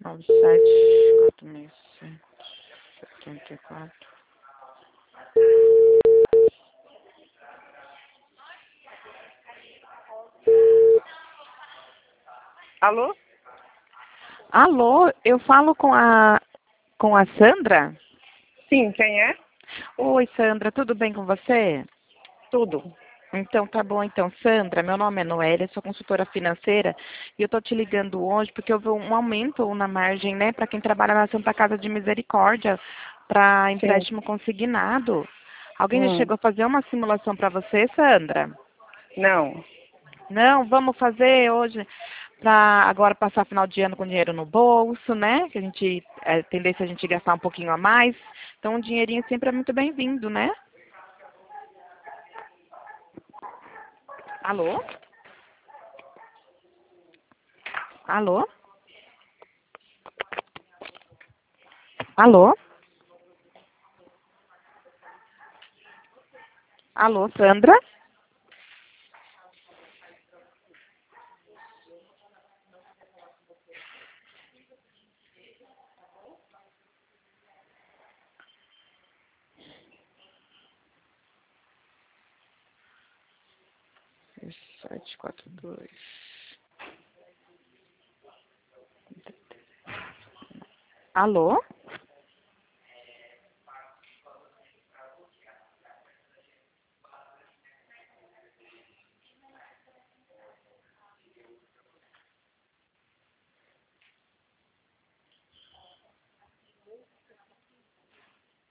97 467 74. Alô? Alô, eu falo com a Sandra? Sim, quem é? Oi, Sandra, tudo bem com você? Tudo. Então, tá bom. Então, Sandra, meu nome é Noélia, sou consultora financeira e eu tô te ligando hoje porque houve um aumento na margem, né, para quem trabalha na Santa Casa de Misericórdia para Sim. empréstimo consignado. Alguém já Hum. chegou a fazer uma simulação para você, Sandra? Não. Não, vamos fazer hoje para agora passar final de ano com dinheiro no bolso, né? Que a gente tendência a gente gastar um pouquinho a mais. Então, um dinheirinho sempre é muito bem-vindo, né? Alô? Alô? Alô? Alô, Sandra? Sete, quatro, dois. Alô?